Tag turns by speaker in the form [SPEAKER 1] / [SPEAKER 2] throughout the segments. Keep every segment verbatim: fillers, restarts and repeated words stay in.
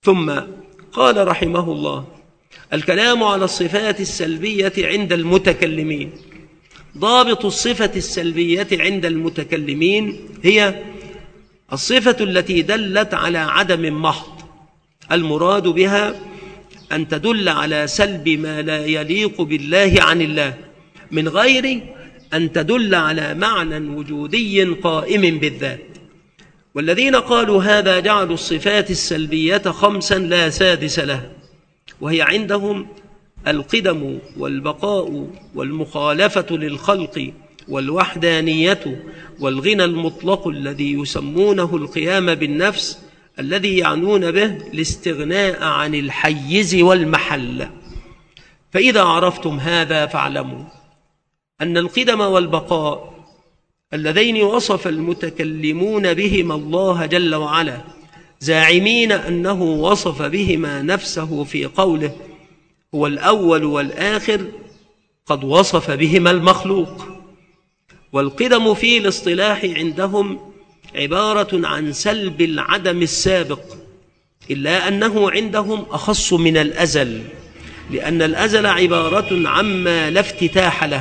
[SPEAKER 1] ثم قال رحمه الله: الكلام على الصفات السلبية عند المتكلمين. ضابط الصفة السلبية عند المتكلمين هي الصفة التي دلت على عدم محض، المراد بها أن تدل على سلب ما لا يليق بالله عن الله، من غير أن تدل على معنى وجودي قائم بالذات. والذين قالوا هذا جعلوا الصفات السلبية خمسا لا سادس لها، وهي عندهم القدم والبقاء والمخالفة للخلق والوحدانية والغنى المطلق الذي يسمونه القيام بالنفس، الذي يعنون به الاستغناء عن الحيز والمحل. فإذا عرفتم هذا فاعلموا أن القدم والبقاء اللذين وصف المتكلمون بهما الله جل وعلا، زاعمين أنه وصف بهما نفسه في قوله هو الأول والآخر، قد وصف بهما المخلوق. والقدم في الاصطلاح عندهم عبارة عن سلب العدم السابق، إلا أنه عندهم أخص من الأزل، لأن الأزل عبارة عما لا افتتاح له،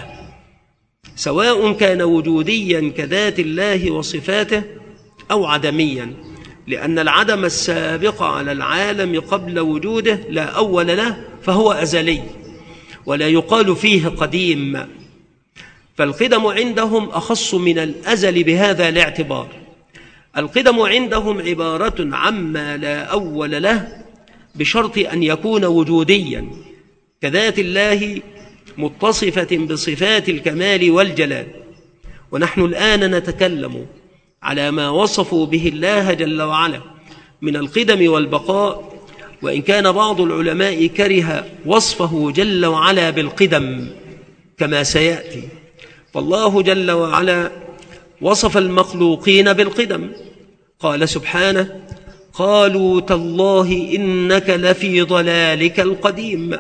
[SPEAKER 1] سواء كان وجوديا كذات الله وصفاته أو عدميا، لأن العدم السابق على العالم قبل وجوده لا أول له، فهو أزلي ولا يقال فيه قديم. فالقدم عندهم أخص من الأزل بهذا الاعتبار. القدم عندهم عبارة عما لا أول له بشرط أن يكون وجوديا كذات الله متصفة بصفات الكمال والجلال. ونحن الآن نتكلم على ما وصفوا به الله جل وعلا من القدم والبقاء، وإن كان بعض العلماء كره وصفه جل وعلا بالقدم كما سيأتي. فالله جل وعلا وصف المخلوقين بالقدم، قال سبحانه: قالوا تالله إنك لفي ضلالك القديم.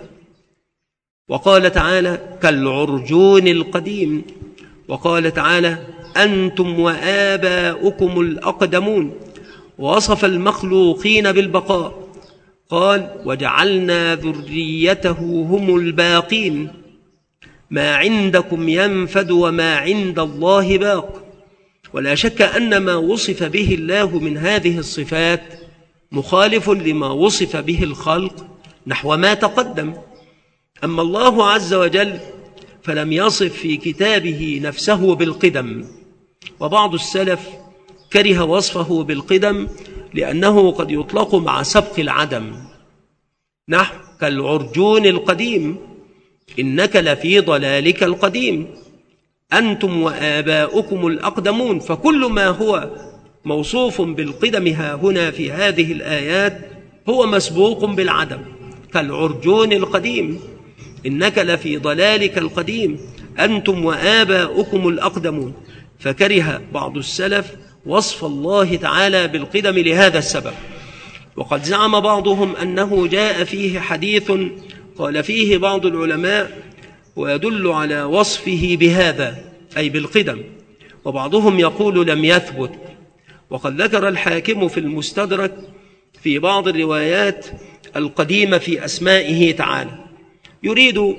[SPEAKER 1] وقال تعالى: كالعرجون القديم. وقال تعالى: أنتم وآباؤكم الأقدمون. ووصف المخلوقين بالبقاء، قال: وجعلنا ذريته هم الباقين. ما عندكم ينفد وما عند الله باق. ولا شك أن ما وصف به الله من هذه الصفات مخالف لما وصف به الخلق نحو ما تقدم. أما الله عز وجل فلم يصف في كتابه نفسه بالقدم، وبعض السلف كره وصفه بالقدم لأنه قد يطلق مع سبق العدم، نحو كالعرجون القديم، إنك لفي ضلالك القديم، أنتم وآباؤكم الأقدمون. فكل ما هو موصوف بالقدم ها هنا في هذه الآيات هو مسبوق بالعدم، كالعرجون القديم، إنك لفي ضلالك القديم، أنتم وآباؤكم الأقدمون. فكره بعض السلف وصف الله تعالى بالقدم لهذا السبب. وقد زعم بعضهم أنه جاء فيه حديث قال فيه بعض العلماء ويدل على وصفه بهذا أي بالقدم، وبعضهم يقول لم يثبت. وقد ذكر الحاكم في المستدرك في بعض الروايات القديمة في أسمائه تعالى. يريد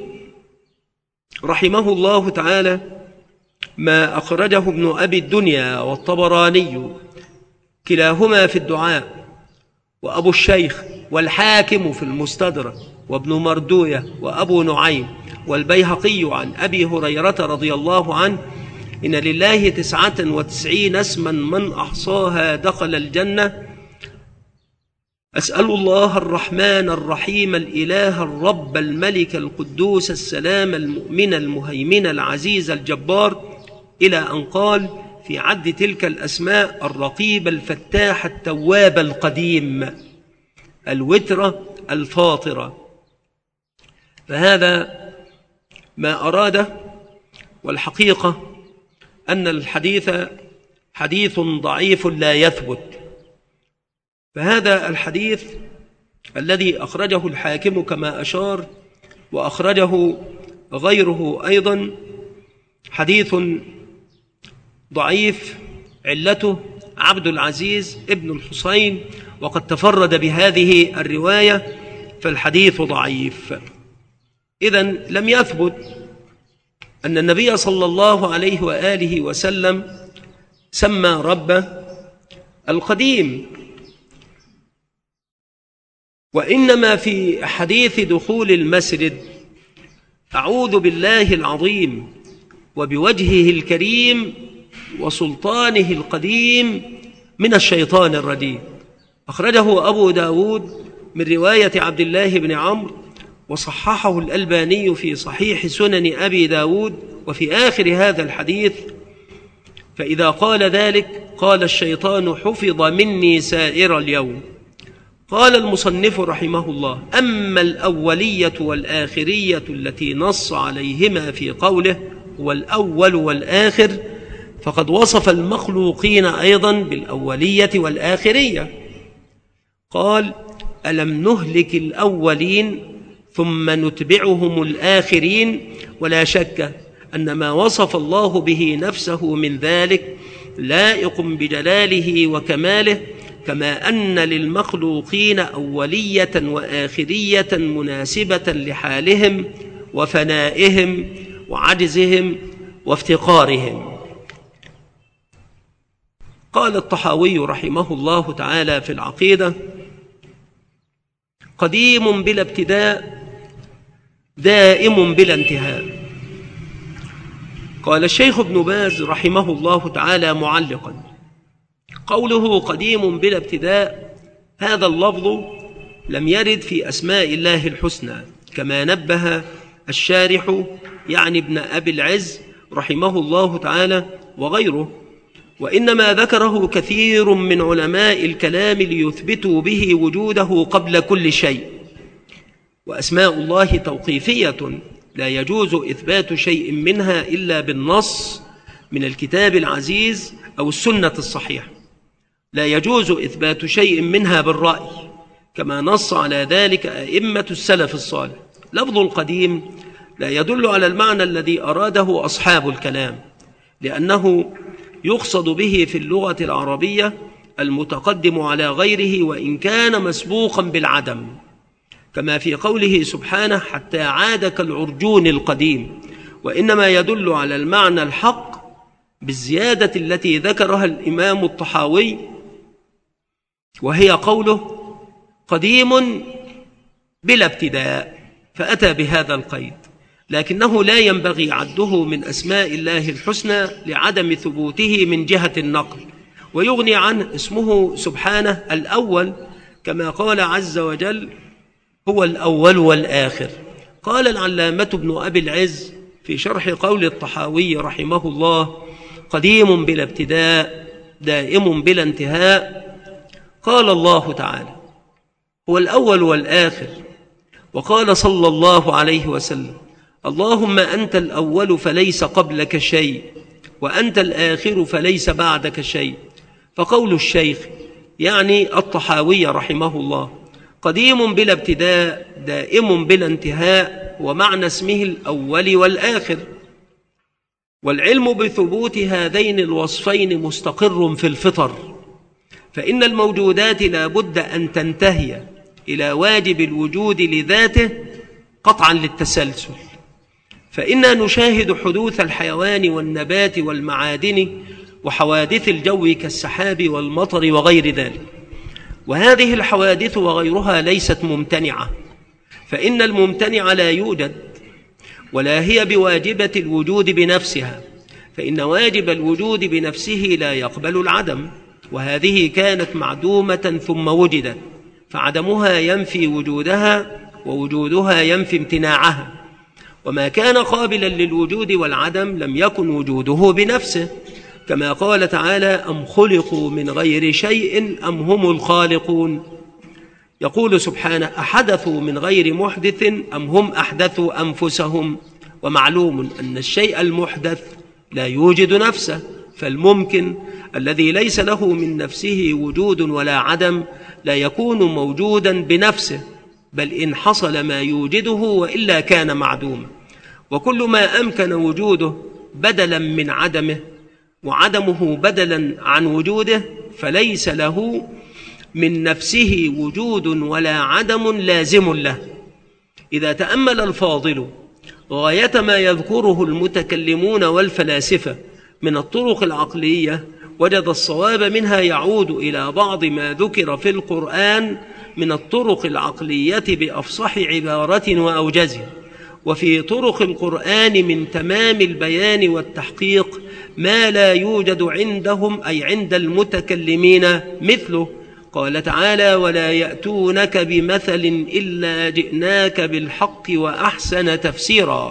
[SPEAKER 1] رحمه الله تعالى ما أخرجه ابن أبي الدنيا والطبراني كلاهما في الدعاء، وأبو الشيخ والحاكم في المستدرك، وابن مردوية وأبو نعيم والبيهقي عن أبي هريرة رضي الله عنه: إن لله تسعة وتسعين اسما من أحصاها دخل الجنة. أسأل الله الرحمن الرحيم الإله الرب الملك القدوس السلام المؤمن المهيمن العزيز الجبار، إلى أن قال في عد تلك الأسماء: الرقيب الفتاح التواب القديم الوتر الفاطرة. فهذا ما أراده، والحقيقة أن الحديث حديث ضعيف لا يثبت. فهذا الحديث الذي أخرجه الحاكم كما أشار وأخرجه غيره أيضا حديث ضعيف، علته عبد العزيز ابن الحسين وقد تفرد بهذه الرواية فالحديث ضعيف. إذن لم يثبت أن النبي صلى الله عليه وآله وسلم سمى ربه القديم، وإنما في حديث دخول المسجد أعوذ بالله العظيم وبوجهه الكريم وسلطانه القديم من الشيطان الرجيم. أخرجه أبو داود من رواية عبد الله بن عمرو، وصححه الألباني في صحيح سنن أبي داود. وفي آخر هذا الحديث: فإذا قال ذلك قال الشيطان حفظ مني سائر اليوم. قال المصنف رحمه الله: أما الأولية والآخرية التي نص عليهما في قوله والأول والآخر فقد وصف المخلوقين أيضا بالأولية والآخرية. قال: ألم نهلك الأولين ثم نتبعهم الآخرين. ولا شك أن ما وصف الله به نفسه من ذلك لائق بجلاله وكماله، كما أن للمخلوقين أولية وآخرية مناسبة لحالهم وفنائهم وعجزهم وافتقارهم. قال الطحاوي رحمه الله تعالى في العقيدة: قديم بلا ابتداء دائم بلا انتهاء. قال الشيخ ابن باز رحمه الله تعالى معلقا: قوله قديم بلا ابتداء هذا اللفظ لم يرد في أسماء الله الحسنى، كما نبه الشارح يعني ابن أبي العز رحمه الله تعالى وغيره، وإنما ذكره كثير من علماء الكلام ليثبتوا به وجوده قبل كل شيء. وأسماء الله توقيفية لا يجوز إثبات شيء منها إلا بالنص من الكتاب العزيز أو السنة الصحيحة، لا يجوز إثبات شيء منها بالرأي، كما نص على ذلك أئمة السلف الصالح. لفظ القديم لا يدل على المعنى الذي أراده أصحاب الكلام، لأنه يقصد به في اللغة العربية المتقدم على غيره وإن كان مسبوقا بالعدم، كما في قوله سبحانه: حتى عاد كالعرجون القديم. وإنما يدل على المعنى الحق بالزيادة التي ذكرها الإمام الطحاوي، وهي قوله قديم بلا ابتداء، فأتى بهذا القيد، لكنه لا ينبغي عده من أسماء الله الحسنى لعدم ثبوته من جهة النقل، ويغني عنه اسمه سبحانه الأول، كما قال عز وجل: هو الأول والآخر. قال العلامة ابن أبي العز في شرح قول الطحاوي رحمه الله: قديم بلا ابتداء دائم بلا انتهاء. قال الله تعالى: هو الأول والآخر. وقال صلى الله عليه وسلم: اللهم أنت الأول فليس قبلك شيء، وأنت الآخر فليس بعدك شيء. فقول الشيخ يعني الطحاوي رحمه الله: قديم بلا ابتداء دائم بلا انتهاء، ومعنى اسمه الأول والآخر. والعلم بثبوت هذين الوصفين مستقر في الفطر، فإن الموجودات لا بد أن تنتهي إلى واجب الوجود لذاته قطعا للتسلسل. فإنا نشاهد حدوث الحيوان والنبات والمعادن وحوادث الجو كالسحاب والمطر وغير ذلك، وهذه الحوادث وغيرها ليست ممتنعة، فإن الممتنع لا يوجد، ولا هي بواجبة الوجود بنفسها، فإن واجب الوجود بنفسه لا يقبل العدم، وهذه كانت معدومة ثم وجدت، فعدمها ينفي وجودها ووجودها ينفي امتناعها. وما كان قابلا للوجود والعدم لم يكن وجوده بنفسه، كما قال تعالى: أم خلقوا من غير شيء أم هم الخالقون. يقول سبحانه: أحدثوا من غير محدث أم هم أحدثوا أنفسهم. ومعلوم أن الشيء المحدث لا يوجد نفسه، فالممكن الذي ليس له من نفسه وجود ولا عدم لا يكون موجودا بنفسه، بل إن حصل ما يوجده وإلا كان معدوما. وكل ما أمكن وجوده بدلا من عدمه وعدمه بدلا عن وجوده فليس له من نفسه وجود ولا عدم لازم له. إذا تأمل الفاضل غاية ما يذكره المتكلمون والفلاسفة من الطرق العقلية وجد الصواب منها يعود إلى بعض ما ذكر في القرآن من الطرق العقلية بأفصح عبارة وأوجزها. وفي طرق القرآن من تمام البيان والتحقيق ما لا يوجد عندهم أي عند المتكلمين مثله. قال تعالى: ولا يأتونك بمثل إلا جئناك بالحق وأحسن تفسيرا.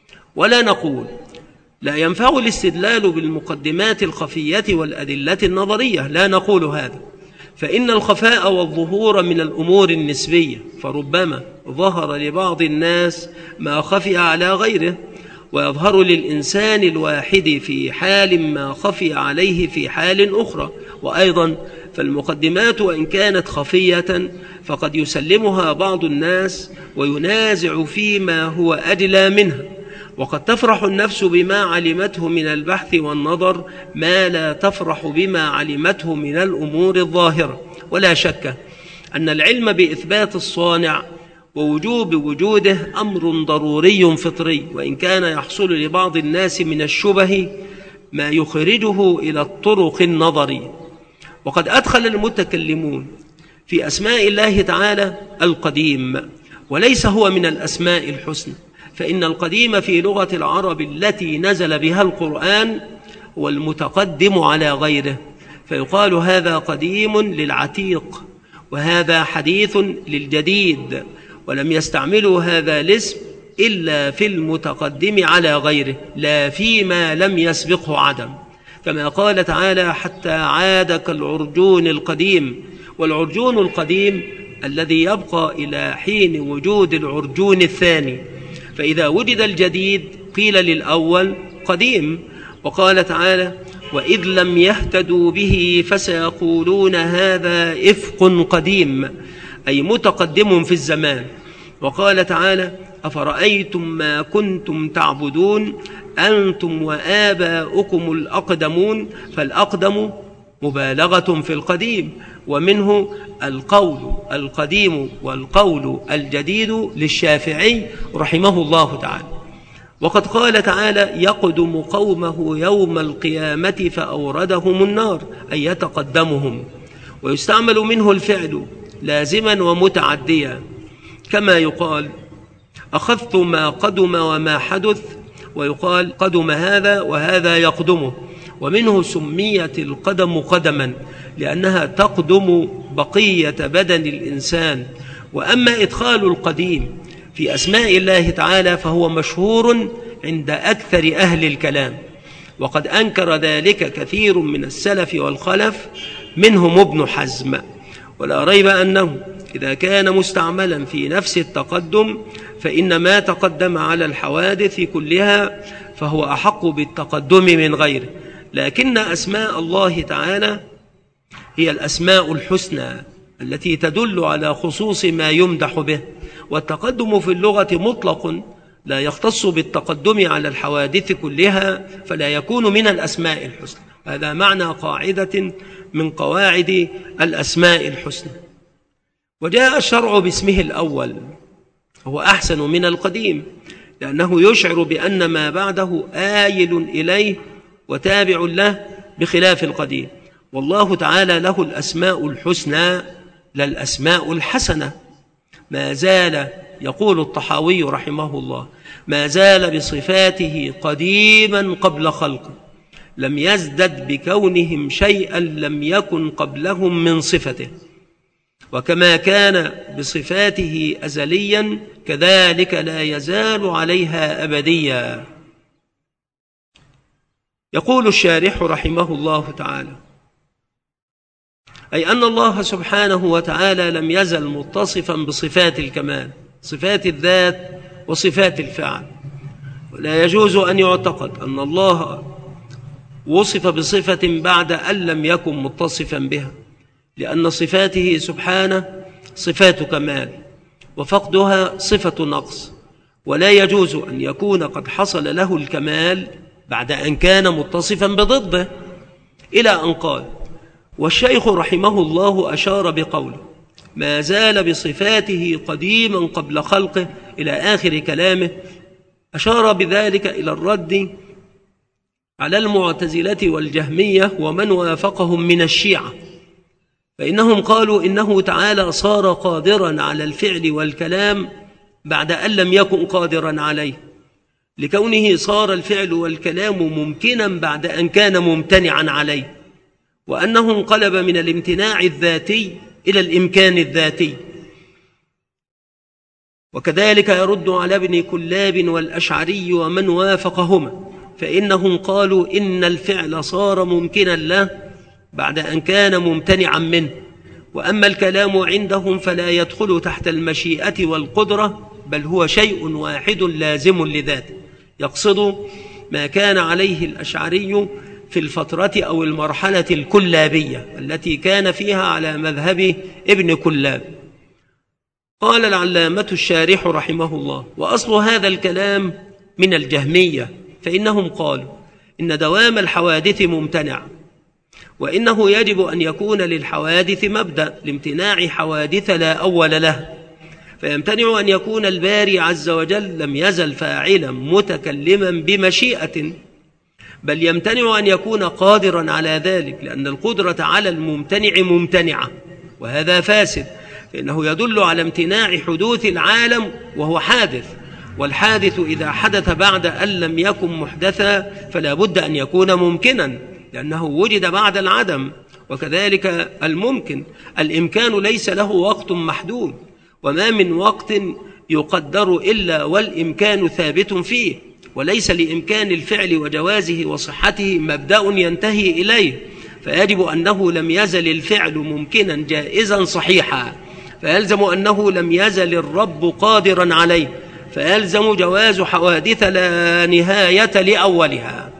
[SPEAKER 1] ولا نقول لا ينفع الاستدلال بالمقدمات الخفية والأدلة النظرية، لا نقول هذا، فإن الخفاء والظهور من الأمور النسبية، فربما ظهر لبعض الناس ما خفي على غيره، ويظهر للإنسان الواحد في حال ما خفي عليه في حال أخرى. وأيضا فالمقدمات وإن كانت خفية فقد يسلمها بعض الناس وينازع فيما هو أدلى منها، وقد تفرح النفس بما علمته من البحث والنظر ما لا تفرح بما علمته من الأمور الظاهرة. ولا شك أن العلم بإثبات الصانع ووجوب وجوده أمر ضروري فطري، وإن كان يحصل لبعض الناس من الشبه ما يخرجه إلى الطرق النظرية. وقد أدخل المتكلمون في أسماء الله تعالى القديم، وليس هو من الأسماء الحسنى، فإن القديم في لغة العرب التي نزل بها القرآن هو المتقدم على غيره، فيقال هذا قديم للعتيق وهذا حديث للجديد، ولم يستعملوا هذا الاسم إلا في المتقدم على غيره لا فيما لم يسبقه عدم، كما قال تعالى: حتى عاد كالعرجون القديم. والعرجون القديم الذي يبقى إلى حين وجود العرجون الثاني، فإذا وجد الجديد قيل للأول قديم. وقال تعالى: وإذ لم يهتدوا به فسيقولون هذا إفق قديم، أي متقدم في الزمان. وقال تعالى: أفرأيتم ما كنتم تعبدون أنتم وآباؤكم الأقدمون، فالأقدم مبالغة في القديم، ومنه القول القديم والقول الجديد للشافعي رحمه الله تعالى. وقد قال تعالى: يقدم قومه يوم القيامة فأوردهم النار، أي يتقدمهم. ويستعمل منه الفعل لازما ومتعديا، كما يقال: أخذت ما قدم وما حدث، ويقال قدم هذا وهذا يقدمه. ومنه سميت القدم قدما لأنها تقدم بقية بدن الإنسان. وأما إدخال القديم في أسماء الله تعالى فهو مشهور عند أكثر أهل الكلام، وقد أنكر ذلك كثير من السلف والخلف منهم ابن حزم. ولا ريب أنه إذا كان مستعملا في نفس التقدم فإن ما تقدم على الحوادث كلها فهو أحق بالتقدم من غيره، لكن أسماء الله تعالى هي الأسماء الحسنى التي تدل على خصوص ما يمدح به، والتقدم في اللغة مطلق لا يختص بالتقدم على الحوادث كلها فلا يكون من الأسماء الحسنى. هذا معنى قاعدة من قواعد الأسماء الحسنى. وجاء الشرع باسمه الأول هو أحسن من القديم، لأنه يشعر بأن ما بعده آيل إليه وتابع له بخلاف القديم. والله تعالى له الأسماء الحسنى لا الأسماء الحسنة. ما زال، يقول الطحاوي رحمه الله، ما زال بصفاته قديما قبل خلقه، لم يزدد بكونهم شيئا لم يكن قبلهم من صفته، وكما كان بصفاته أزليا كذلك لا يزال عليها أبديا. يقول الشارح رحمه الله تعالى: أي أن الله سبحانه وتعالى لم يزل متصفا بصفات الكمال، صفات الذات وصفات الفعل، ولا يجوز أن يعتقد أن الله وصف بصفة بعد أن لم يكن متصفا بها، لأن صفاته سبحانه صفات كمال وفقدها صفة نقص، ولا يجوز أن يكون قد حصل له الكمال بعد أن كان متصفا بضده، إلى أن قال: والشيخ رحمه الله أشار بقوله ما زال بصفاته قديما قبل خلقه إلى آخر كلامه، أشار بذلك إلى الرد على المعتزلة والجهمية ومن وافقهم من الشيعة، فإنهم قالوا إنه تعالى صار قادرا على الفعل والكلام بعد أن لم يكن قادرا عليه، لكونه صار الفعل والكلام ممكنا بعد أن كان ممتنعا عليه، وأنه انقلب من الامتناع الذاتي إلى الإمكان الذاتي. وكذلك يرد على ابن كلاب والأشعري ومن وافقهما، فإنهم قالوا إن الفعل صار ممكنا له بعد أن كان ممتنعا منه، وأما الكلام عندهم فلا يدخل تحت المشيئة والقدرة، بل هو شيء واحد لازم لذاته، يقصد ما كان عليه الأشعري في الفترة أو المرحلة الكلابية التي كان فيها على مذهب ابن كلاب. قال العلامة الشارح رحمه الله: وأصل هذا الكلام من الجهمية، فإنهم قالوا إن دوام الحوادث ممتنع، وإنه يجب أن يكون للحوادث مبدأ لامتناع حوادث لا أول له، فيمتنع أن يكون الباري عز وجل لم يزل فاعلا متكلما بمشيئة، بل يمتنع أن يكون قادرا على ذلك، لأن القدرة على الممتنع ممتنعة، وهذا فاسد، فإنه يدل على امتناع حدوث العالم وهو حادث، والحادث إذا حدث بعد أن لم يكن محدثا فلا بد أن يكون ممكنا، لأنه وجد بعد العدم. وكذلك الممكن، الإمكان ليس له وقت محدود، وما من وقت يقدر إلا والإمكان ثابت فيه، وليس لإمكان الفعل وجوازه وصحته مبدأ ينتهي إليه، فيجب أنه لم يزل الفعل ممكنا جائزا صحيحا، فيلزم أنه لم يزل الرب قادرا عليه، فيلزم جواز حوادث لا نهاية لأولها.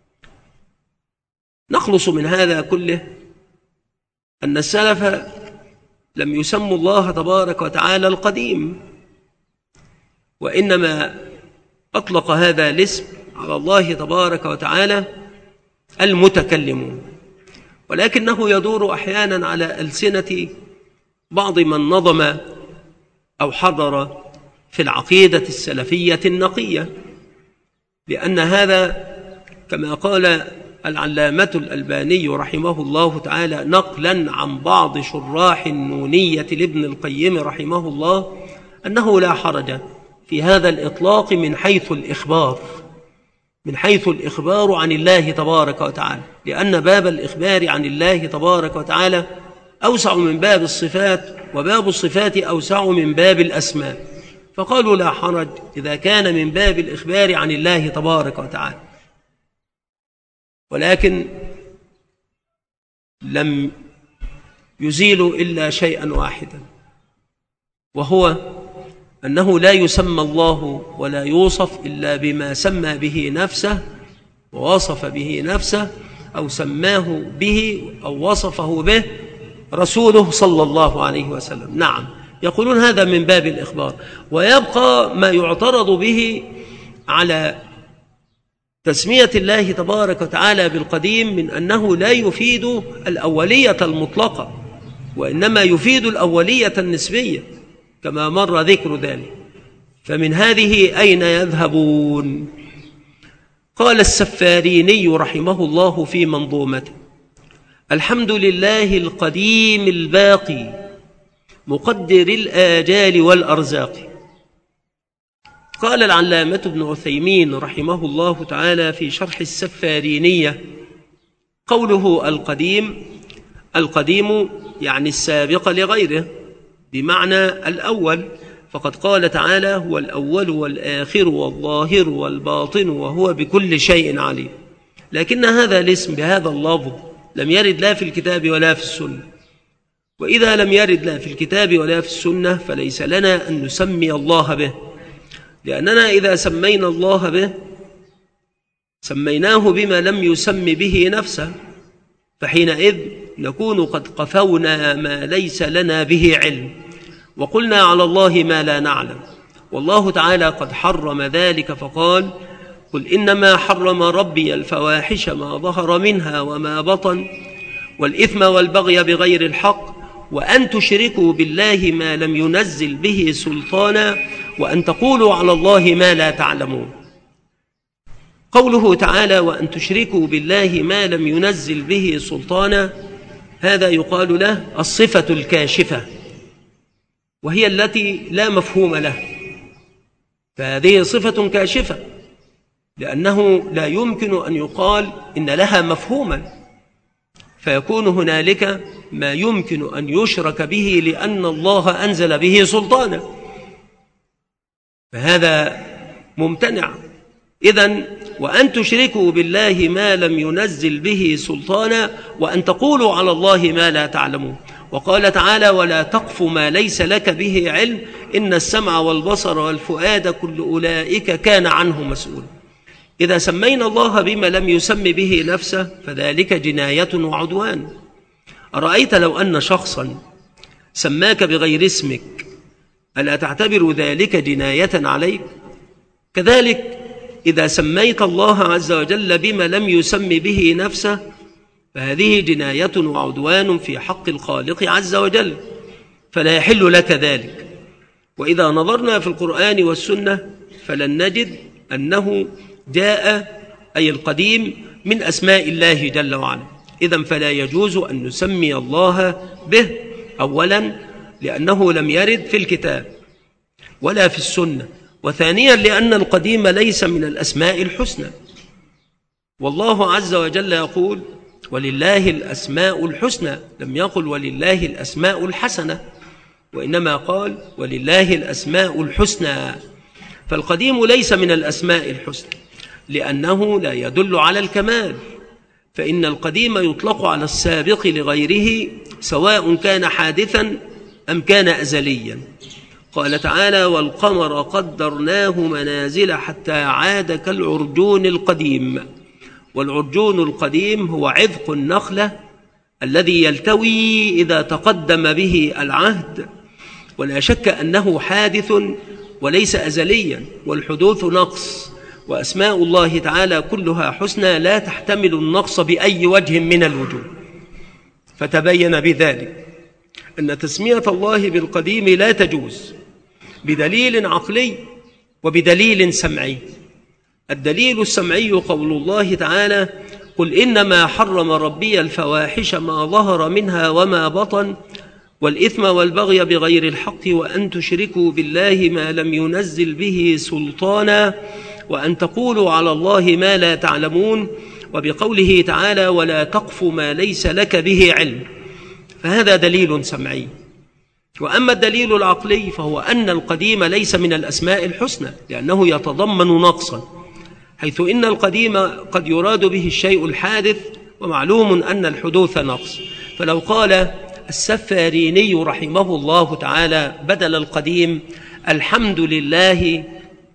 [SPEAKER 1] نخلص من هذا كله أن السلف لم يسموا الله تبارك وتعالى القديم، وإنما أطلق هذا الاسم على الله تبارك وتعالى المتكلمون، ولكنه يدور أحيانا على ألسنة بعض من نظم أو حضر في العقيدة السلفية النقية، لأن هذا كما قال العلامة الألباني رحمه الله تعالى نقلا عن بعض شراح النونية لابن القيم رحمه الله، أنه لا حرج في هذا الإطلاق من حيث الإخبار من حيث الإخبار عن الله تبارك وتعالى، لأن باب الإخبار عن الله تبارك وتعالى أوسع من باب الصفات، وباب الصفات أوسع من باب الأسماء، فقالوا لا حرج إذا كان من باب الإخبار عن الله تبارك وتعالى. ولكن لم يزيلوا إلا شيئا واحدا، وهو أنه لا يسمى الله ولا يوصف إلا بما سمى به نفسه ووصف به نفسه، أو سماه به أو وصفه به رسوله صلى الله عليه وسلم. نعم، يقولون هذا من باب الإخبار. ويبقى ما يعترض به على تسمية الله تبارك وتعالى بالقديم من أنه لا يفيد الأولية المطلقة، وإنما يفيد الأولية النسبية كما مر ذكر ذلك. فمن هذه أين يذهبون؟ قال السفاريني رحمه الله في منظومته: الحمد لله القديم الباقي مقدر الآجال والأرزاق. قال العلامة ابن عثيمين رحمه الله تعالى في شرح السفارينية: قوله القديم، القديم يعني السابق لغيره، بمعنى الأول، فقد قال تعالى: هو الأول والآخر والظاهر والباطن وهو بكل شيء عليم. لكن هذا الاسم بهذا اللفظ لم يرد لا في الكتاب ولا في السنة، وإذا لم يرد لا في الكتاب ولا في السنة فليس لنا أن نسمي الله به، لأننا إذا سمينا الله به سميناه بما لم يسم به نفسه، فحينئذ نكون قد قفونا ما ليس لنا به علم، وقلنا على الله ما لا نعلم. والله تعالى قد حرم ذلك فقال: قل إنما حرم ربي الفواحش ما ظهر منها وما بطن والإثم والبغي بغير الحق وأن تشركوا بالله ما لم ينزل به سلطانا وأن تقولوا على الله ما لا تعلمون. قوله تعالى وأن تشركوا بالله ما لم ينزل به سلطانا، هذا يقال له الصفة الكاشفة، وهي التي لا مفهوم له، فهذه صفة كاشفة لأنه لا يمكن أن يقال إن لها مفهوما، فيكون هنالك ما يمكن أن يشرك به لأن الله أنزل به سلطانا، فهذا ممتنع. إذن وأن تشركوا بالله ما لم ينزل به سلطانا وأن تقولوا على الله ما لا تعلمون. وقال تعالى ولا تقف ما ليس لك به علم إن السمع والبصر والفؤاد كل أولئك كان عنه مسؤولا. إذا سمينا الله بما لم يسم به نفسه فذلك جناية وعدوان. أرأيت لو أن شخصا سماك بغير اسمك ألا تعتبر ذلك جناية عليك؟ كذلك إذا سميت الله عز وجل بما لم يسم به نفسه فهذه جناية وعدوان في حق الخالق عز وجل، فلا يحل لك ذلك. وإذا نظرنا في القرآن والسنة فلن نجد أنه جاء أي القديم من أسماء الله جل وعلا. إذن فلا يجوز أن نسمي الله به، أولا لأنه لم يرد في الكتاب ولا في السنة، وثانيا لأن القديم ليس من الأسماء الحسنى. والله عز وجل يقول ولله الأسماء الحسنى، لم يقل ولله الأسماء الحسنة، وإنما قال ولله الأسماء الحسنى. فالقديم ليس من الأسماء الحسنى لأنه لا يدل على الكمال، فإن القديم يطلق على السابق لغيره سواء كان حادثا أم كان أزليا. قال تعالى والقمر قدرناه منازل حتى عاد كالعرجون القديم. والعرجون القديم هو عذق النخلة الذي يلتوي إذا تقدم به العهد، ولا شك أنه حادث وليس أزليا، والحدوث نقص، وأسماء الله تعالى كلها حسنى لا تحتمل النقص بأي وجه من الوجوه. فتبين بذلك أن تسمية الله بالقديم لا تجوز بدليل عقلي وبدليل سمعي. الدليل السمعي قول الله تعالى قل إنما حرم ربي الفواحش ما ظهر منها وما بطن والإثم والبغي بغير الحق وأن تشركوا بالله ما لم ينزل به سلطانا وأن تقولوا على الله ما لا تعلمون، وبقوله تعالى ولا تقف ما ليس لك به علم، فهذا دليل سمعي. وأما الدليل العقلي فهو أن القديم ليس من الأسماء الحسنى لأنه يتضمن نقصا، حيث إن القديم قد يراد به الشيء الحادث، ومعلوم أن الحدوث نقص. فلو قال السفاريني رحمه الله تعالى بدل القديم الحمد لله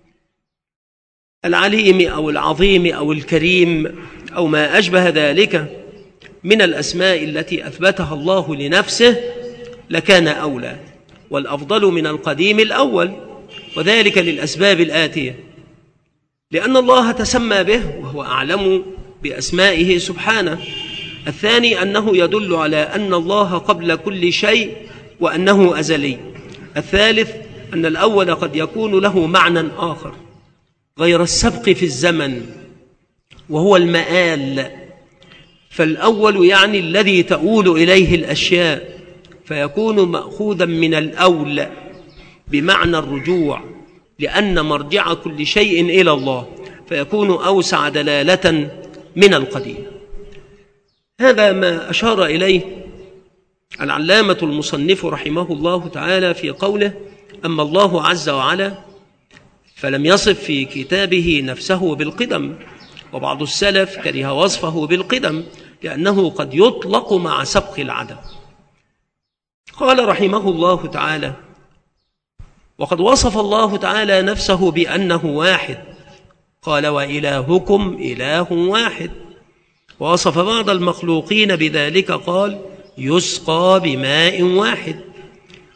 [SPEAKER 1] العليم أو العظيم أو الكريم أو ما أشبه ذلك من الأسماء التي أثبتها الله لنفسه لكان أولى، والأفضل من القديم الأول، وذلك للأسباب الآتية: لأن الله تسمى به وهو أعلم بأسمائه سبحانه. الثاني أنه يدل على أن الله قبل كل شيء وأنه أزلي. الثالث أن الأول قد يكون له معنى آخر غير السبق في الزمن وهو المآل، فالأول يعني الذي تؤول إليه الأشياء، فيكون مأخوذا من الأول بمعنى الرجوع، لأن مرجع كل شيء إلى الله، فيكون أوسع دلالة من القديم. هذا ما أشار إليه العلامة المصنف رحمه الله تعالى في قوله أما الله عز وعلا فلم يصف في كتابه نفسه بالقدم، وبعض السلف كره وصفه بالقدم لأنه قد يطلق مع سبق العدم. قال رحمه الله تعالى وقد وصف الله تعالى نفسه بأنه واحد، قال وإلهكم إله واحد. ووصف بعض المخلوقين بذلك قال يسقى بماء واحد.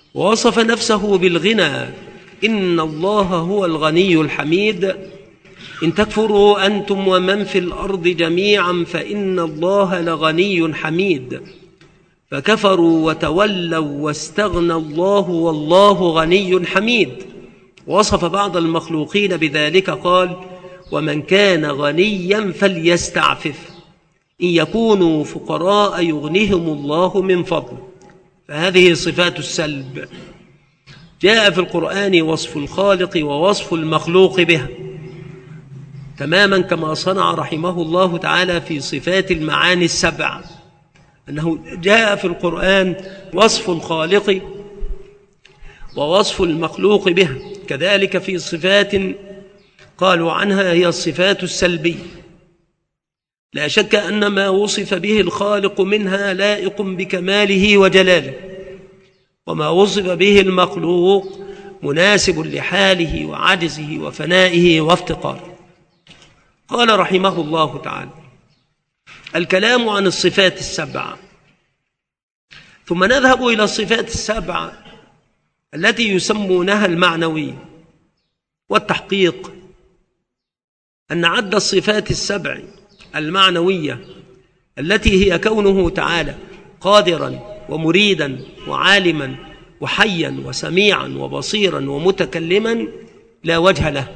[SPEAKER 1] ووصف نفسه بالغنى إن الله هو الغني الحميد، إن تكفروا أنتم ومن في الأرض جميعا فإن الله لغني حميد فكفروا وتولوا واستغنى الله والله غني حميد. وصف بعض المخلوقين بذلك قال: ومن كان غنيا فليستعفف إن يكونوا فقراء يغنيهم الله من فضله. فهذه صفات السلب جاء في القرآن وصف الخالق ووصف المخلوق بها تماما كما صنع رحمه الله تعالى في صفات المعاني السبع، أنه جاء في القرآن وصف الخالق ووصف المخلوق بها، كذلك في صفات قالوا عنها هي الصفات السلبية. لا شك أن ما وصف به الخالق منها لائق بكماله وجلاله، وما وصف به المخلوق مناسب لحاله وعجزه وفنائه وافتقاره. قال رحمه الله تعالى: الكلام عن الصفات السبعة. ثم نذهب إلى الصفات السبعة التي يسمونها المعنوية. والتحقيق أن عد الصفات السبع المعنوية التي هي كونه تعالى قادرا ومريدا وعالما وحيا وسميعا وبصيرا ومتكلما لا وجه له،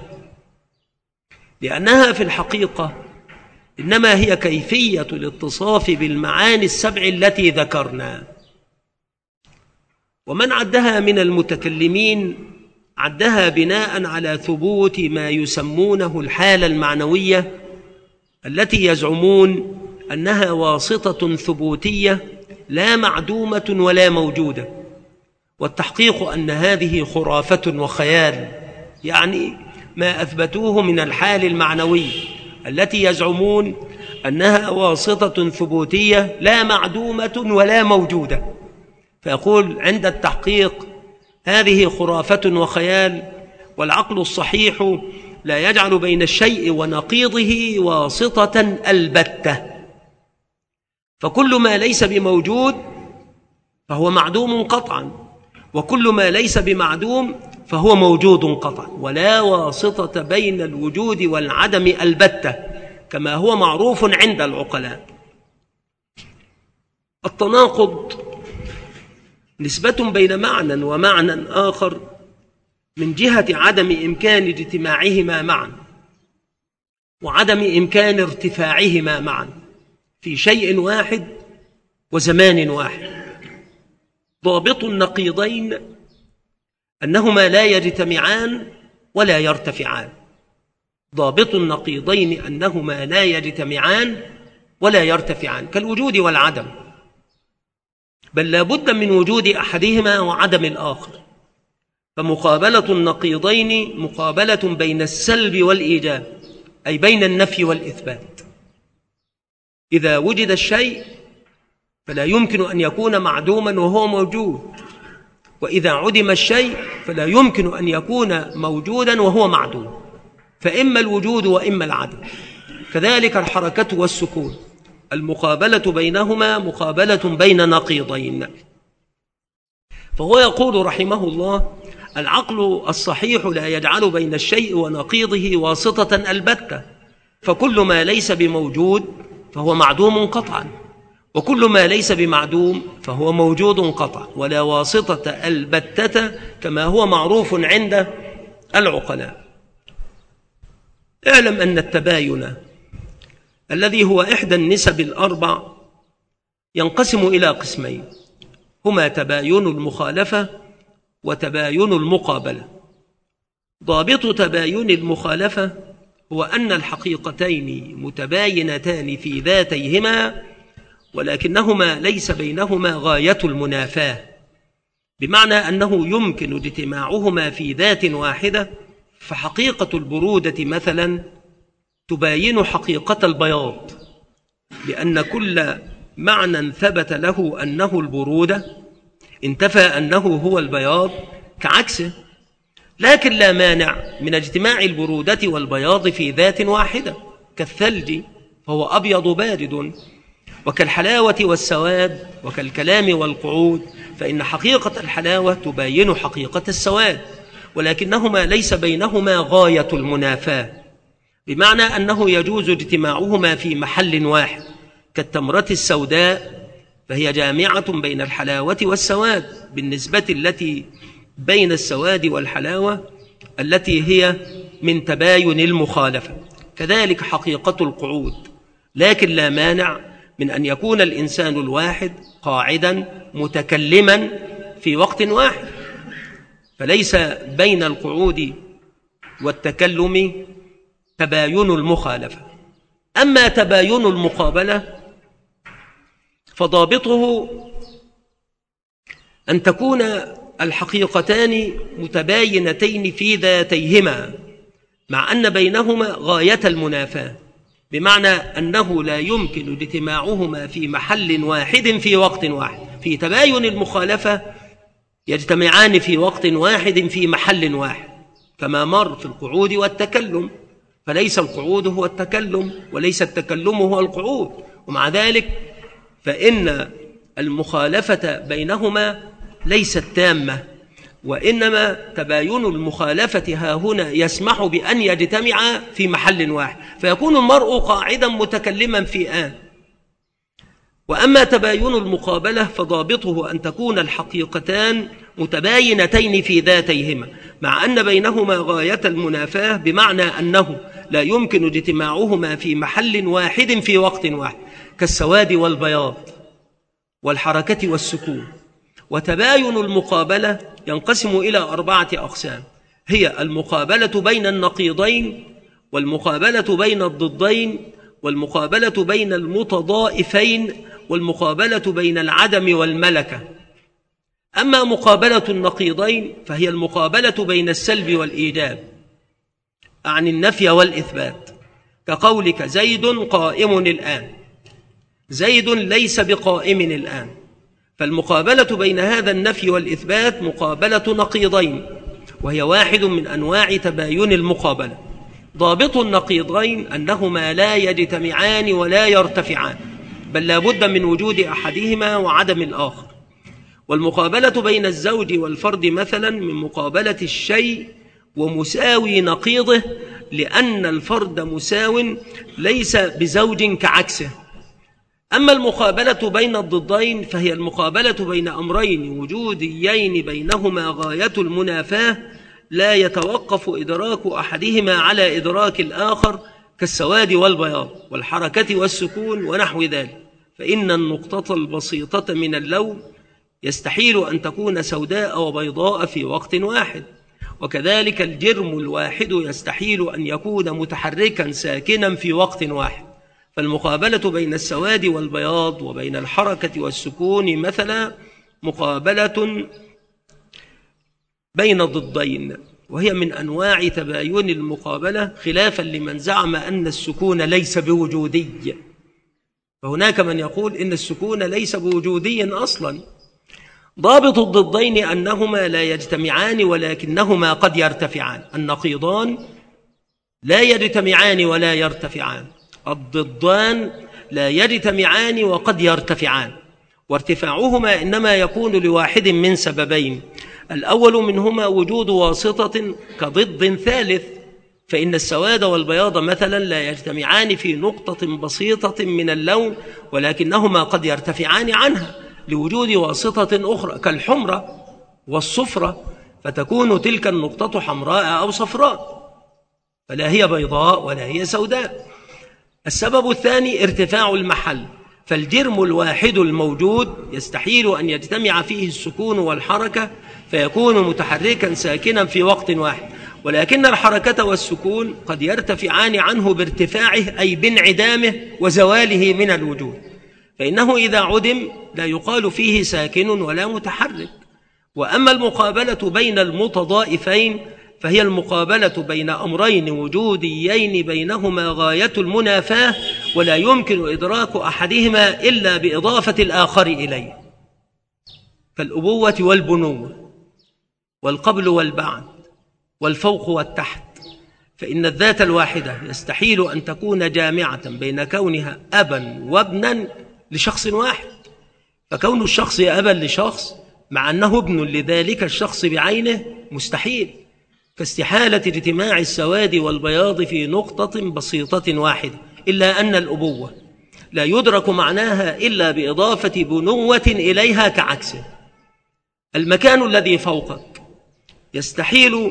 [SPEAKER 1] لأنها في الحقيقة إنما هي كيفية الاتصاف بالمعاني السبع التي ذكرنا. ومن عدها من المتكلمين عدها بناء على ثبوت ما يسمونه الحالة المعنوية التي يزعمون أنها واسطة ثبوتية لا معدومة ولا موجودة. والتحقيق أن هذه خرافة وخيال، يعني ما أثبتوه من الحال المعنوي التي يزعمون أنها واسطة ثبوتية لا معدومة ولا موجودة، فيقول عند التحقيق هذه خرافة وخيال، والعقل الصحيح لا يجعل بين الشيء ونقيضه واسطة البتة. فكل ما ليس بموجود فهو معدوم قطعا، وكل ما ليس بمعدوم فهو موجود قطعا، ولا واسطة بين الوجود والعدم البتة كما هو معروف عند العقلاء. التناقض نسبة بين معنى ومعنى آخر من جهة عدم إمكان اجتماعهما معا وعدم إمكان ارتفاعهما معا في شيء واحد وزمان واحد. ضابط النقيضين أنهما لا يجتمعان ولا يرتفعان. ضابط النقيضين أنهما لا يجتمعان ولا يرتفعان كالوجود والعدم، بل لا بد من وجود أحدهما وعدم الآخر. فمقابلة النقيضين مقابلة بين السلب والإيجاب، أي بين النفي والإثبات. إذا وجد الشيء فلا يمكن أن يكون معدوما وهو موجود، وإذا عدم الشيء فلا يمكن أن يكون موجودا وهو معدوم، فإما الوجود وإما العدم. كذلك الحركة والسكون، المقابلة بينهما مقابلة بين نقيضين. فهو يقول رحمه الله: العقل الصحيح لا يجعل بين الشيء ونقيضه واسطة البتة، فكل ما ليس بموجود فهو معدوم قطعا، وكل ما ليس بمعدوم فهو موجود قطعا، ولا واسطة البتة كما هو معروف عند العقلاء. اعلم أن التباين الذي هو إحدى النسب الأربع ينقسم إلى قسمين، هما تباين المخالفة وتباين المقابلة. ضابط تباين المخالفة هو أن الحقيقتين متباينتان في ذاتيهما، ولكنهما ليس بينهما غاية المنافاة، بمعنى أنه يمكن اجتماعهما في ذات واحدة. فحقيقة البرودة مثلا تباين حقيقة البياض، لأن كل معنى ثبت له أنه البرودة انتفى أنه هو البياض كعكسه. لكن لا مانع من اجتماع البرودة والبياض في ذات واحدة، كالثلج فهو أبيض بارد، وكالحلاوة والسواد، وكالكلام والقعود، فإن حقيقة الحلاوة تباين حقيقة السواد، ولكنهما ليس بينهما غاية المنافاة، بمعنى أنه يجوز اجتماعهما في محل واحد كالتمرة السوداء، فهي جامعة بين الحلاوة والسواد بالنسبة التي بين السواد والحلاوة التي هي من تباين المخالفة. كذلك حقيقة القعود، لكن لا مانع من أن يكون الإنسان الواحد قاعدا متكلما في وقت واحد، فليس بين القعود والتكلم تباين المخالفة. أما تباين المقابلة فضابطه أن تكون الحقيقتان متباينتين في ذاتيهما مع أن بينهما غاية المنافاة، بمعنى أنه لا يمكن اجتماعهما في محل واحد في وقت واحد. في تباين المخالفة يجتمعان في وقت واحد في محل واحد كما مر في القعود والتكلم، فليس القعود هو التكلم وليس التكلم هو القعود، ومع ذلك فإن المخالفة بينهما ليست تامة، وإنما تباين المخالفة ها هنا يسمح بأن يجتمع في محل واحد، فيكون المرء قاعدا متكلما في آن. وأما تباين المقابلة فضابطه أن تكون الحقيقتان متباينتين في ذاتيهما مع أن بينهما غاية المنافاة، بمعنى أنه لا يمكن اجتماعهما في محل واحد في وقت واحد كالسواد والبياض والحركة والسكون. وتباين المقابلة ينقسم إلى أربعة أقسام، هي المقابلة بين النقيضين، والمقابلة بين الضدين، والمقابلة بين المتضائفين، والمقابلة بين العدم والملكة. أما مقابلة النقيضين فهي المقابلة بين السلب والإيجاب عن النفي والإثبات، كقولك زيد قائم الآن، زيد ليس بقائم الآن، فالمقابلة بين هذا النفي والإثبات مقابلة نقيضين، وهي واحد من أنواع تباين المقابلة. ضابط النقيضين أنهما لا يجتمعان ولا يرتفعان، بل لا بد من وجود أحدهما وعدم الآخر. والمقابلة بين الزوج والفرد مثلا من مقابلة الشيء ومساوي نقيضه، لأن الفرد مساو ليس بزوج كعكسه. أما المقابلة بين الضدين فهي المقابلة بين أمرين وجوديين بينهما غاية المنافاة لا يتوقف إدراك أحدهما على إدراك الآخر، كالسواد والبياض والحركة والسكون ونحو ذلك. فإن النقطة البسيطة من اللون يستحيل أن تكون سوداء وبيضاء في وقت واحد، وكذلك الجرم الواحد يستحيل أن يكون متحركا ساكنا في وقت واحد. فالمقابلة بين السواد والبياض وبين الحركة والسكون مثلا مقابلة بين ضدين، وهي من أنواع تباين المقابلة، خلافا لمن زعم أن السكون ليس بوجودي. فهناك من يقول إن السكون ليس بوجودي أصلا. ضابط الضدين أنهما لا يجتمعان ولكنهما قد يرتفعان. النقيضان لا يجتمعان ولا يرتفعان، الضدان لا يجتمعان وقد يرتفعان، وارتفاعهما إنما يكون لواحد من سببين: الأول منهما وجود واسطة كضد ثالث، فإن السواد والبياض مثلا لا يجتمعان في نقطة بسيطة من اللون، ولكنهما قد يرتفعان عنها لوجود واسطة أخرى كالحمرة والصفرة، فتكون تلك النقطة حمراء أو صفراء، فلا هي بيضاء ولا هي سوداء. السبب الثاني ارتفاع المحل، فالجرم الواحد الموجود يستحيل أن يجتمع فيه السكون والحركة فيكون متحركا ساكنا في وقت واحد، ولكن الحركة والسكون قد يرتفعان عنه بارتفاعه أي بانعدامه وزواله من الوجود، فإنه إذا عدم لا يقال فيه ساكن ولا متحرك. وأما المقابلة بين المتضائفين فهي المقابلة بين أمرين وجوديين بينهما غاية المنافاة، ولا يمكن إدراك أحدهما إلا بإضافة الآخر إليه، كالأبوة والبنوة والقبل والبعد والفوق والتحت. فإن الذات الواحدة يستحيل أن تكون جامعة بين كونها أبا وابنا لشخص واحد، فكون الشخص أبا لشخص مع أنه ابن لذلك الشخص بعينه مستحيل، كاستحالة اجتماع السواد والبياض في نقطة بسيطة واحدة، إلا أن الأبوة لا يدرك معناها إلا بإضافة بنوة إليها كعكسه. المكان الذي فوقك يستحيل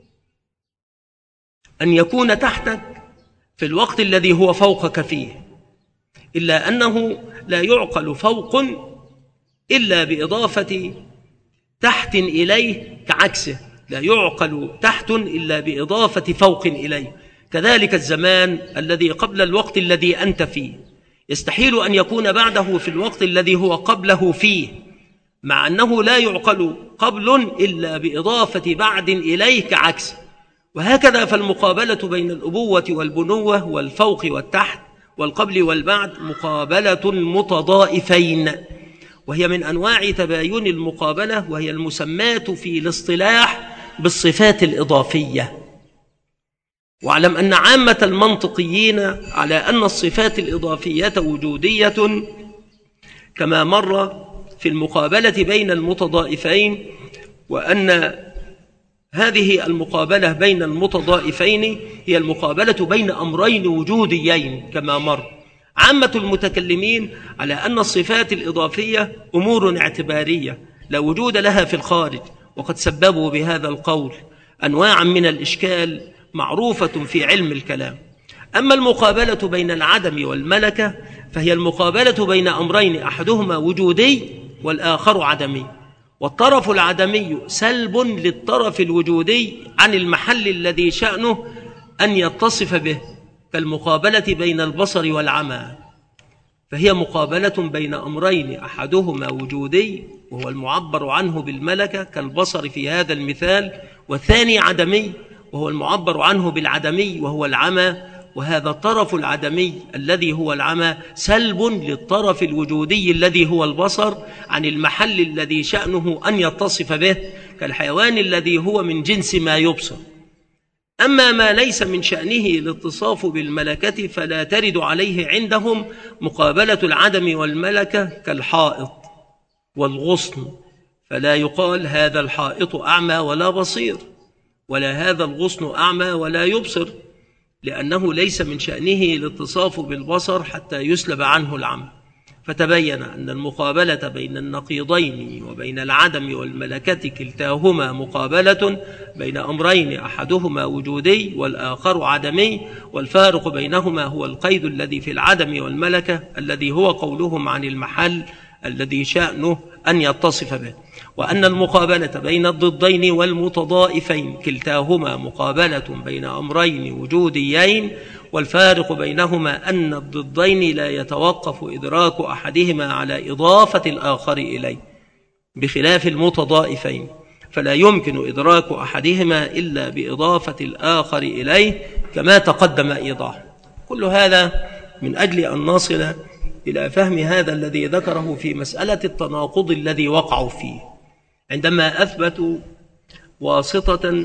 [SPEAKER 1] أن يكون تحتك في الوقت الذي هو فوقك فيه، إلا أنه لا يعقل فوق إلا بإضافة تحت إليه كعكسه، لا يعقل تحت إلا بإضافة فوق إليه. كذلك الزمان الذي قبل الوقت الذي أنت فيه يستحيل أن يكون بعده في الوقت الذي هو قبله فيه، مع أنه لا يعقل قبل إلا بإضافة بعد إليه كعكسه. وهكذا فالمقابلة بين الأبوة والبنوة والفوق والتحت والقبل والبعد مقابلة متضائفين، وهي من أنواع تباين المقابلة، وهي المسماة في الاصطلاح بالصفات الإضافية. واعلم أن عامة المنطقيين على أن الصفات الإضافية وجودية كما مر في المقابلة بين المتضائفين، وأن هذه المقابلة بين المتضائفين هي المقابلة بين أمرين وجوديين كما مر. عامة المتكلمين على أن الصفات الإضافية أمور اعتبارية لا وجود لها في الخارج، وقد سببوا بهذا القول أنواعا من الإشكال معروفة في علم الكلام. أما المقابلة بين العدم والملكة فهي المقابلة بين أمرين أحدهما وجودي والآخر عدمي، والطرف العدمي سلب للطرف الوجودي عن المحل الذي شأنه أن يتصف به، كالمقابلة بين البصر والعمى، فهي مقابلة بين أمرين أحدهما وجودي وهو المعبر عنه بالملكة كالبصر في هذا المثال، والثاني عدمي وهو المعبر عنه بالعدمي وهو العمى، وهذا الطرف العدمي الذي هو العمى سلب للطرف الوجودي الذي هو البصر عن المحل الذي شأنه أن يتصف به، كالحيوان الذي هو من جنس ما يبصر. أما ما ليس من شأنه الاتصاف بالملكة فلا ترد عليه عندهم مقابلة العدم والملكة، كالحائط والغصن، فلا يقال هذا الحائط أعمى ولا بصير، ولا هذا الغصن أعمى ولا يبصر، لأنه ليس من شأنه الاتصاف بالبصر حتى يسلب عنه العمى. فتبين أن المقابلة بين النقيضين وبين العدم والملكة كلتاهما مقابلة بين أمرين أحدهما وجودي والآخر عدمي، والفارق بينهما هو القيد الذي في العدم والملكة الذي هو قولهم عن المحل الذي شأنه أن يتصف به. وأن المقابلة بين الضدين والمتضائفين كلتاهما مقابلة بين أمرين وجوديين، والفارق بينهما أن الضدين لا يتوقف إدراك أحدهما على إضافة الآخر إليه، بخلاف المتضائفين فلا يمكن إدراك أحدهما إلا بإضافة الآخر إليه كما تقدم إيضاحه. كل هذا من أجل أن نصل إلى فهم هذا الذي ذكره في مسألة التناقض الذي وقعوا فيه، عندما أثبتوا واسطة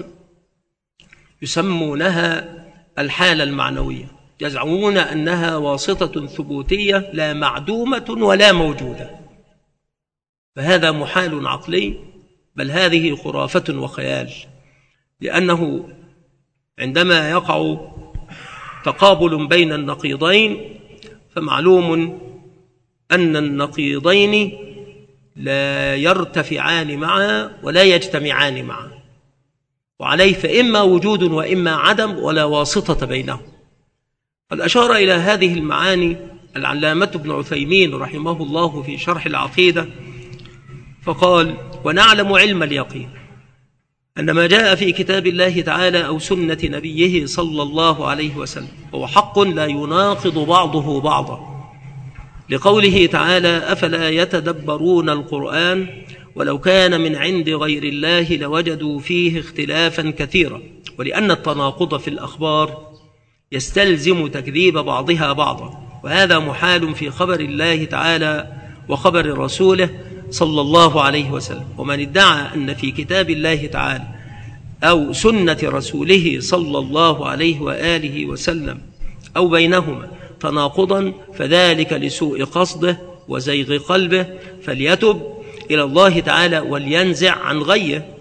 [SPEAKER 1] يسمونها الحالة المعنوية، يزعمون أنها واسطة ثبوتية لا معدومة ولا موجودة، فهذا محال عقلي، بل هذه خرافة وخيال، لأنه عندما يقع تقابل بين النقيضين فمعلوم أن النقيضين لا يرتفعان معا ولا يجتمعان معا، وعليه فإما وجود وإما عدم ولا واسطة بينهم. قد أشار إلى هذه المعاني العلامة ابن عثيمين رحمه الله في شرح العقيدة فقال: ونعلم علم اليقين أن ما جاء في كتاب الله تعالى أو سنة نبيه صلى الله عليه وسلم هو حق لا يناقض بعضه بعضا، لقوله تعالى: أفلا يتدبرون القرآن ولو كان من عند غير الله لوجدوا فيه اختلافا كثيرا، ولأن التناقض في الأخبار يستلزم تكذيب بعضها بعضا، وهذا محال في خبر الله تعالى وخبر رسوله صلى الله عليه وسلم. ومن ادعى أن في كتاب الله تعالى أو سنة رسوله صلى الله عليه وآله وسلم أو بينهما تناقضا فذلك لسوء قصده وزيغ قلبه، فليتب إلى الله تعالى ولينزع عن غيه،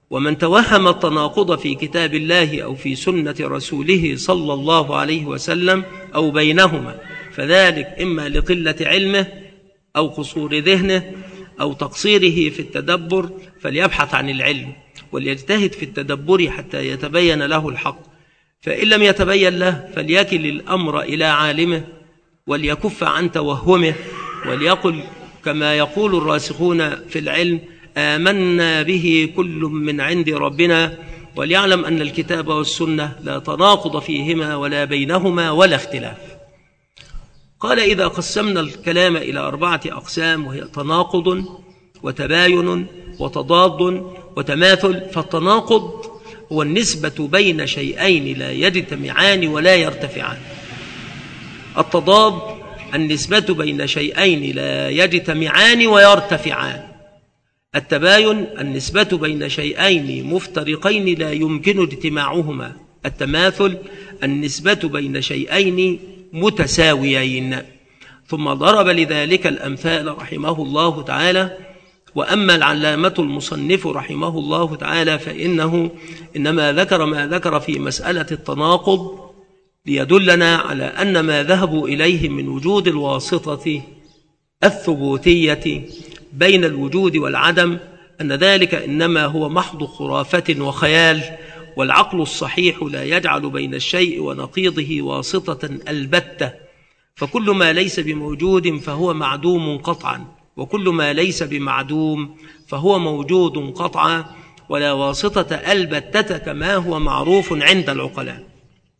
[SPEAKER 1] ومن توهم التناقض في كتاب الله أو في سنة رسوله صلى الله عليه وسلم أو بينهما فذلك إما لقلة علمه أو قصور ذهنه أو تقصيره في التدبر، فليبحث عن العلم وليجتهد في التدبر حتى يتبين له الحق، فإن لم يتبين له فليكل الأمر إلى عالمه وليكف عن توهمه، وليقل كما يقول الراسخون في العلم: آمنا به كل من عند ربنا، وليعلم أن الكتاب والسنة لا تناقض فيهما ولا بينهما ولا اختلاف. قال: إذا قسمنا الكلام إلى أربعة أقسام، وهي تناقض وتباين وتضاد وتماثل، فالتناقض هو النسبة بين شيئين لا يجتمعان ولا يرتفعان. التضاد النسبة بين شيئين لا يجتمعان ويرتفعان. التباين النسبة بين شيئين مفترقين لا يمكن اجتماعهما. التماثل النسبة بين شيئين متساويين. ثم ضرب لذلك الأمثال رحمه الله تعالى. وأما العلامة المصنف رحمه الله تعالى فإنه إنما ذكر ما ذكر في مسألة التناقض ليدلنا على أن ما ذهبوا إليه من وجود الواسطة الثبوتية بين الوجود والعدم أن ذلك إنما هو محض خرافة وخيال، والعقل الصحيح لا يجعل بين الشيء ونقيضه واسطة البتة، فكل ما ليس بموجود فهو معدوم قطعا، وكل ما ليس بمعدوم فهو موجود قطعا، ولا واسطة البتة كما هو معروف عند العقلاء.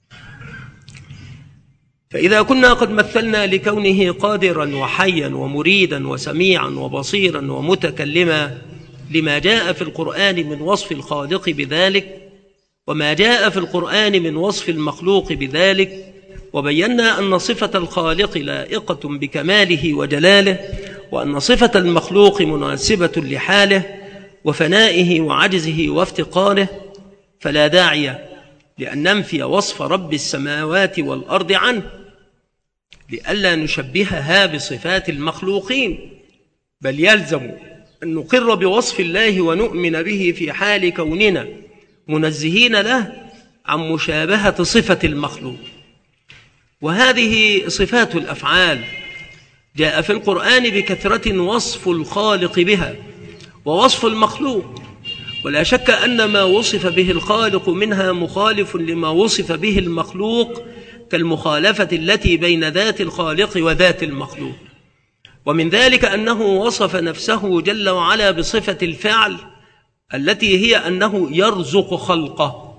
[SPEAKER 1] فإذا كنا قد مثلنا لكونه قادرا وحيا ومريدا وسميعا وبصيرا ومتكلما لما جاء في القرآن من وصف الخالق بذلك وما جاء في القرآن من وصف المخلوق بذلك، وبينا أن صفة الخالق لائقة بكماله وجلاله، وأن صفة المخلوق مناسبة لحاله وفنائه وعجزه وافتقاره، فلا داعي لأن ننفي وصف رب السماوات والأرض عنه لئلا نشبهها بصفات المخلوقين، بل يلزم أن نقر بوصف الله ونؤمن به في حال كوننا منزهين له عن مشابهة صفة المخلوق. وهذه صفات الأفعال جاء في القرآن بكثرة وصف الخالق بها ووصف المخلوق، ولا شك أن ما وصف به الخالق منها مخالف لما وصف به المخلوق، كالمخالفة التي بين ذات الخالق وذات المخلوق. ومن ذلك أنه وصف نفسه جل وعلا بصفة الفعل التي هي أنه يرزق خلقه.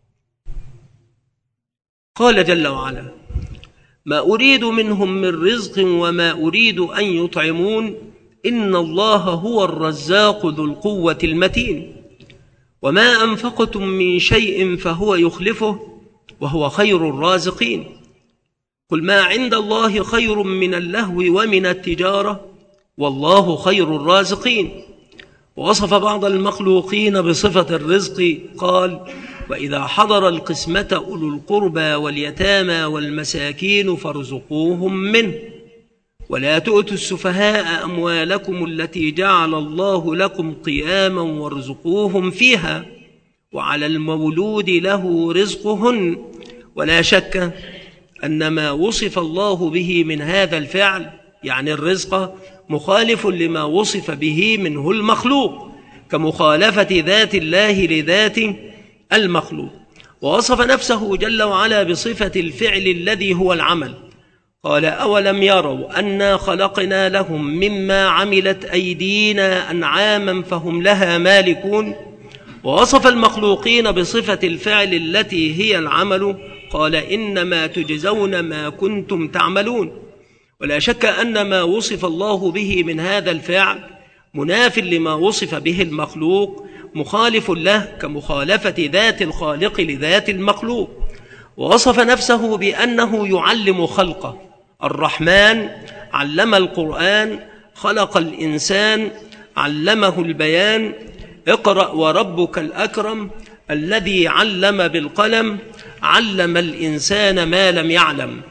[SPEAKER 1] قال جل وعلا: ما أريد منهم من رزق وما أريد أن يطعمون إن الله هو الرزاق ذو القوة المتين وما أنفقتم من شيء فهو يخلفه وهو خير الرازقين قل ما عند الله خير من اللهو ومن التجارة والله خير الرازقين. ووصف بعض المخلوقين بصفة الرزق قال: وإذا حضر القسمة أولو القربى واليتامى والمساكين فارزقوهم منه ولا تؤتوا السفهاء أموالكم التي جعل الله لكم قياما وارزقوهم فيها وعلى المولود له رزقهن. ولا شك أن ما وصف الله به من هذا الفعل يعني الرزق مخالف لما وصف به منه المخلوق، كمخالفة ذات الله لذات المخلوق. ووصف نفسه جل وعلا بصفة الفعل الذي هو العمل قال: أولم يروا أنا خلقنا لهم مما عملت أيدينا أنعاما فهم لها مالكون. ووصف المخلوقين بصفة الفعل التي هي العمل قال: إنما تجزون ما كنتم تعملون. ولا شك أن ما وصف الله به من هذا الفعل مناف لما وصف به المخلوق مخالف له، كمخالفة ذات الخالق لذات المخلوق. ووصف نفسه بأنه يعلم خلقه. الرحمن علم القرآن، خلق الإنسان، علمه البيان. اقرأ وربك الأكرم الذي علم بالقلم علم الإنسان ما لم يعلم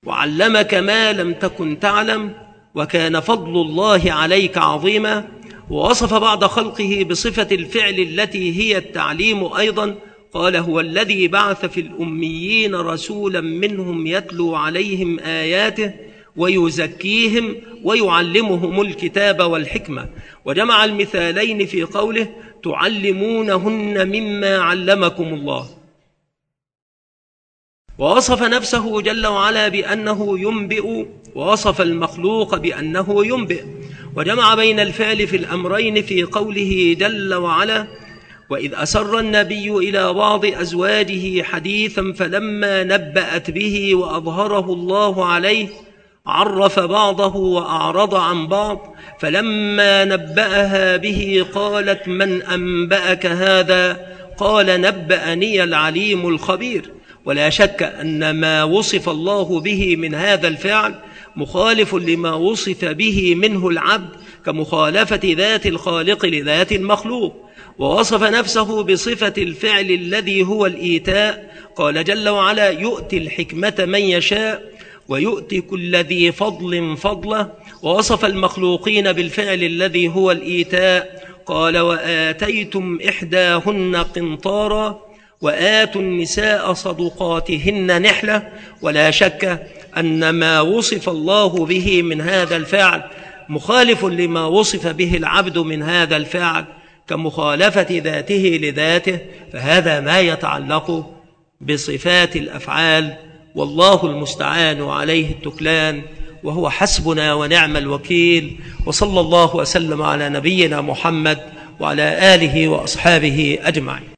[SPEAKER 1] وعلمك ما لم تكن تعلم وكان فضل الله عليك عظيما. ووصف بعض خلقه بصفة الفعل التي هي التعليم أيضا، قال هو الذي بعث في الأميين رسولا منهم يتلو عليهم آياته ويزكيهم ويعلمهم الكتاب والحكمة، وجمع المثالين في قوله تعلمونهن مما علمكم الله. ووصف نفسه جل وعلا بأنه ينبئ، ووصف المخلوق بأنه ينبئ، وجمع بين الفعل في الأمرين في قوله جل وعلا وإذ أسر النبي إلى بعض أزواجه حديثا فلما نبأت به وأظهره الله عليه عرف بعضه وأعرض عن بعض، فلما نبأها به قالت من أنبأك هذا؟ قال نبأني العليم الخبير. ولا شك أن ما وصف الله به من هذا الفعل مخالف لما وصف به منه العبد، كمخالفة ذات الخالق لذات المخلوق. ووصف نفسه بصفة الفعل الذي هو الإيتاء، قال جل وعلا يؤتي الحكمة من يشاء ويؤتي كل ذي فضل فضله. ووصف المخلوقين بالفعل الذي هو الإيتاء، قال وآتيتم إحداهن قنطارا وآتوا النساء صدقاتهن نحلة. ولا شك أن ما وصف الله به من هذا الفعل مخالف لما وصف به العبد من هذا الفعل، كمخالفة ذاته لذاته، فهذا ما يتعلق بصفات الأفعال، والله المستعان عليه التكلان، وهو حسبنا ونعم الوكيل. وصلى الله وسلم على نبينا محمد وعلى آله وأصحابه أجمعين.